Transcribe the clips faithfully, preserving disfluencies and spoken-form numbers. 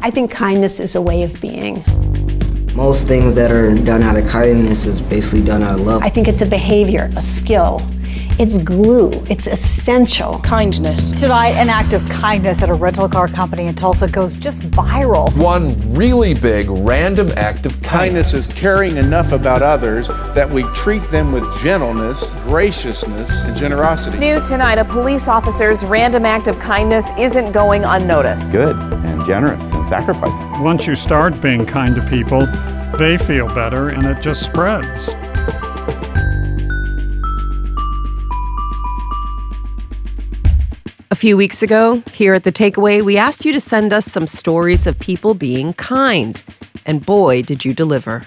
I think kindness is a way of being. Most things that are done out of kindness is basically done out of love. I think it's a behavior, a skill. It's glue. It's essential. Kindness. Tonight, an act of kindness at a rental car company in Tulsa goes just viral. One really big random act of kindness. Kindness is caring enough about others that we treat them with gentleness, graciousness, and generosity. New tonight, a police officer's random act of kindness isn't going unnoticed. Good and generous and sacrificing. Once you start being kind to people, they feel better and it just spreads. A few weeks ago, here at The Takeaway, we asked you to send us some stories of people being kind. And boy, did you deliver.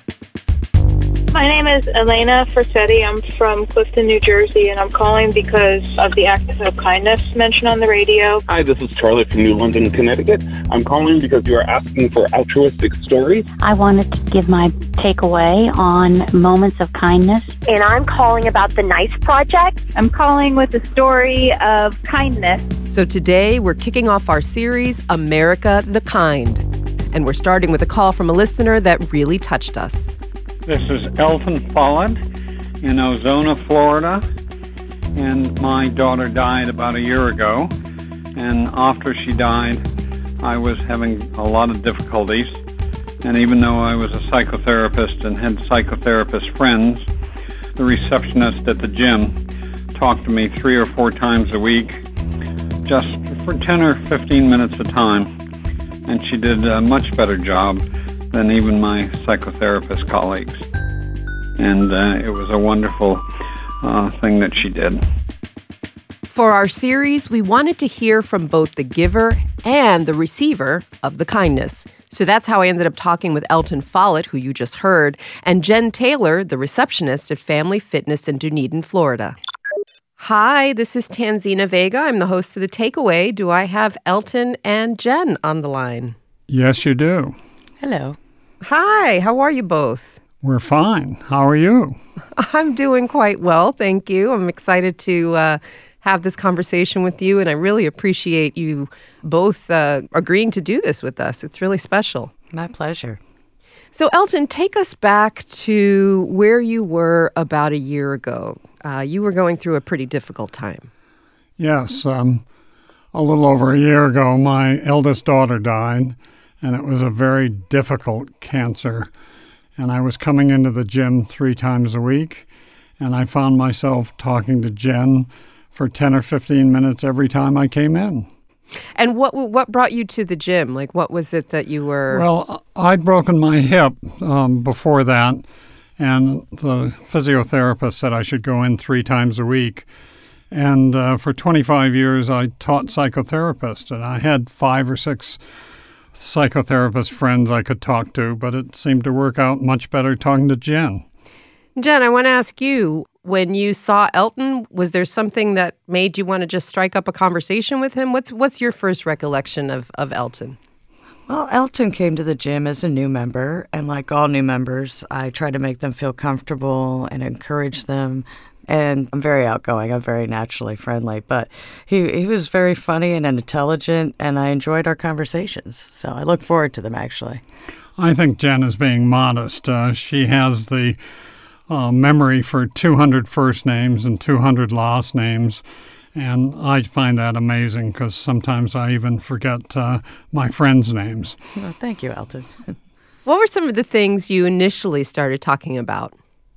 My name is Elena Forsetti. I'm from Clifton, New Jersey, and I'm calling because of the act of kindness mentioned on the radio. Hi, this is Charlie from New London, Connecticut. I'm calling because you are asking for altruistic stories. I wanted to give my takeaway on moments of kindness. And I'm calling about the NICE Project. I'm calling with a story of kindness. So today, we're kicking off our series, America the Kind. And we're starting with a call from a listener that really touched us. This is Elton Follett in Ozona, Florida, and my daughter died about a year ago, and after she died, I was having a lot of difficulties, and even though I was a psychotherapist and had psychotherapist friends, the receptionist at the gym talked to me three or four times a week, just for ten or fifteen minutes at a time, and she did a much better job than even my psychotherapist colleagues. And uh, it was a wonderful uh, thing that she did. For our series, we wanted to hear from both the giver and the receiver of the kindness. So that's how I ended up talking with Elton Follett, who you just heard, and Jen Taylor, the receptionist at Family Fitness in Dunedin, Florida. Hi, this is Tanzina Vega. I'm the host of The Takeaway. Do I have Elton and Jen on the line? Yes, you do. Hello. Hi, how are you both? We're fine. How are you? I'm doing quite well, thank you. I'm excited to uh, have this conversation with you, and I really appreciate you both uh, agreeing to do this with us. It's really special. My pleasure. So, Elton, take us back to where you were about a year ago. Uh, you were going through a pretty difficult time. Yes. Um, a little over a year ago, my eldest daughter died. And it was a very difficult cancer. And I was coming into the gym three times a week, and I found myself talking to Jen for ten or fifteen minutes every time I came in. And what what brought you to the gym? Like, what was it that you were... Well, I'd broken my hip um, before that, and the physiotherapist said I should go in three times a week. And uh, for twenty-five years, I taught psychotherapists, and I had five or six psychotherapist friends I could talk to, but it seemed to work out much better talking to Jen. Jen, I want to ask you, when you saw Elton, was there something that made you want to just strike up a conversation with him? What's what's your first recollection of, of Elton? Well, Elton came to the gym as a new member, and like all new members, I try to make them feel comfortable and encourage them. And I'm very outgoing. I'm very naturally friendly. But he he was very funny and intelligent, and I enjoyed our conversations. So I look forward to them, actually. I think Jen is being modest. Uh, she has the uh, memory for two hundred first names and two hundred last names. And I find that amazing because sometimes I even forget uh, my friends' names. Well, thank you, Elton. What were some of the things you initially started talking about?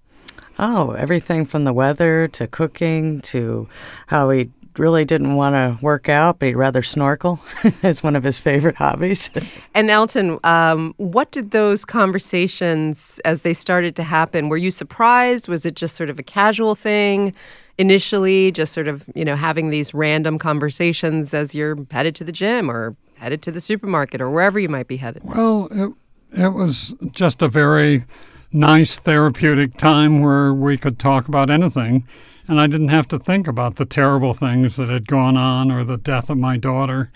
Oh, everything from the weather to cooking to how he really didn't want to work out, but he'd rather snorkel. It's one of his favorite hobbies. And Elton, um, what did those conversations, as they started to happen, were you surprised? Was it just sort of a casual thing initially, just sort of, you know, having these random conversations as you're headed to the gym or headed to the supermarket or wherever you might be headed? Well, it, it was just a very nice therapeutic time where we could talk about anything, and I didn't have to think about the terrible things that had gone on or the death of my daughter.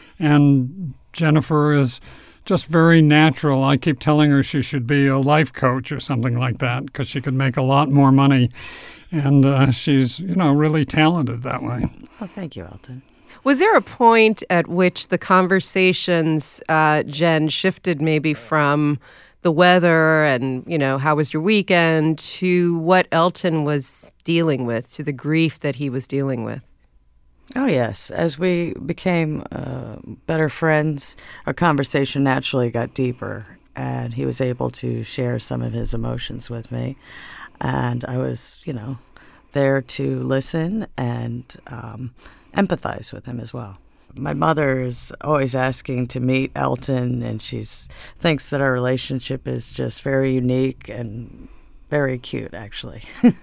And Jennifer is just very natural. I keep telling her she should be a life coach or something like that because she could make a lot more money, and uh, she's, you know, really talented that way. Oh, thank you, Elton. Was there a point at which the conversations, uh, Jen, shifted maybe from the weather and, you know, how was your weekend to what Elton was dealing with, to the grief that he was dealing with? Oh, yes. As we became uh, better friends, our conversation naturally got deeper, and he was able to share some of his emotions with me. And I was, you know, there to listen and um, empathize with him as well. My mother is always asking to meet Elton, and she thinks that our relationship is just very unique and very cute, actually.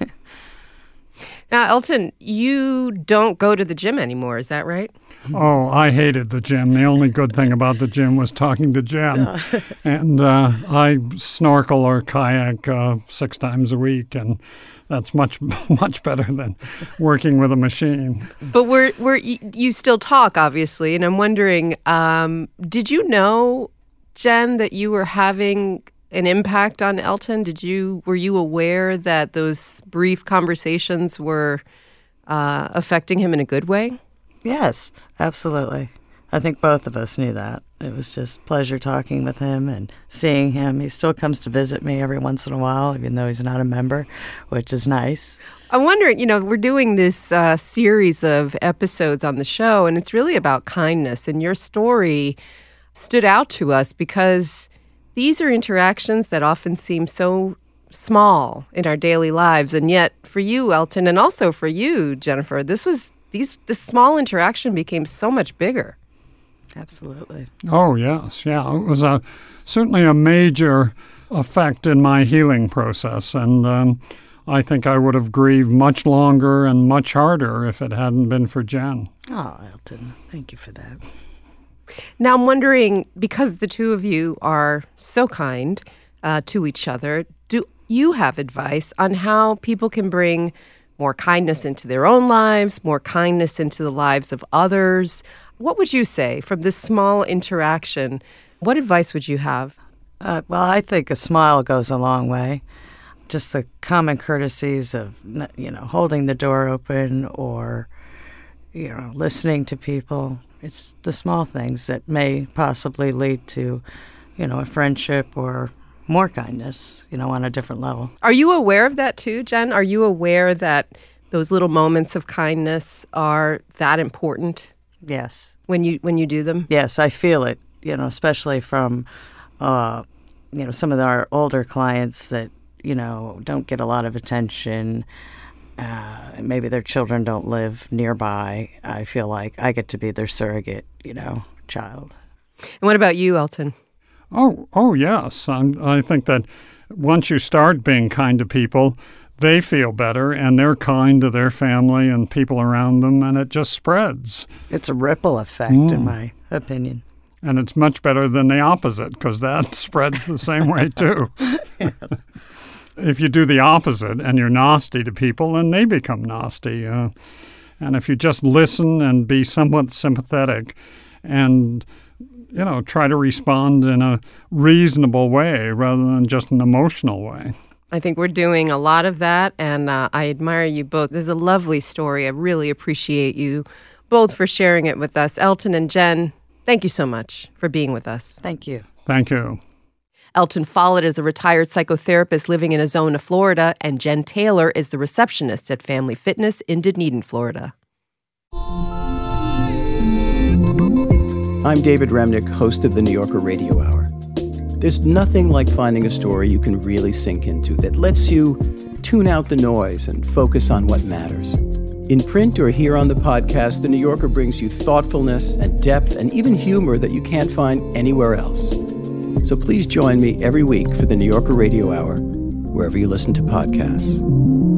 Now, Elton, you don't go to the gym anymore, is that right? Oh, I hated the gym. The only good thing about the gym was talking to Jen. and uh, I snorkel or kayak uh, six times a week, and that's much, much better than working with a machine. But we're, we're, you still talk, obviously, and I'm wondering, um, did you know, Jen, that you were having an impact on Elton? Did you were you aware that those brief conversations were uh, affecting him in a good way? Yes, absolutely. I think both of us knew that. It was just pleasure talking with him and seeing him. He still comes to visit me every once in a while, even though he's not a member, which is nice. I'm wondering, you know, we're doing this uh, series of episodes on the show, and it's really about kindness. And your story stood out to us because these are interactions that often seem so small in our daily lives. And yet for you, Elton, and also for you, Jennifer, this was these this small interaction became so much bigger. Absolutely. Oh, yes. Yeah, it was a certainly a major effect in my healing process. And um, I think I would have grieved much longer and much harder if it hadn't been for Jen. Oh, Elton, thank you for that. Now, I'm wondering, because the two of you are so kind uh, to each other, do you have advice on how people can bring more kindness into their own lives, more kindness into the lives of others? What would you say from this small interaction? What advice would you have? Uh, well, I think a smile goes a long way. Just the common courtesies of, you know, holding the door open or, you know, listening to people. It's the small things that may possibly lead to, you know, a friendship or more kindness, you know, on a different level. Are you aware of that too, Jen? Are you aware that those little moments of kindness are that important? Yes. When you when you do them? Yes, I feel it, you know, especially from, uh, you know, some of our older clients that, you know, don't get a lot of attention. Uh, maybe their children don't live nearby. I feel like I get to be their surrogate, you know, child. And what about you, Elton? Oh, oh yes. I'm, I think that once you start being kind to people, they feel better and they're kind to their family and people around them, and it just spreads. It's a ripple effect, mm. in my opinion. And it's much better than the opposite, because that spreads the same way too. Yes. If you do the opposite and you're nasty to people, then they become nasty. Uh, and if you just listen and be somewhat sympathetic and, you know, try to respond in a reasonable way rather than just an emotional way. I think we're doing a lot of that, and uh, I admire you both. There's a lovely story. I really appreciate you both for sharing it with us. Elton and Jen, thank you so much for being with us. Thank you. Thank you. Elton Follett is a retired psychotherapist living in Azona, Florida, and Jen Taylor is the receptionist at Family Fitness in Dunedin, Florida. I'm David Remnick, host of the New Yorker Radio Hour. There's nothing like finding a story you can really sink into that lets you tune out the noise and focus on what matters. In print or here on the podcast, The New Yorker brings you thoughtfulness and depth and even humor that you can't find anywhere else. So please join me every week for the New Yorker Radio Hour, wherever you listen to podcasts.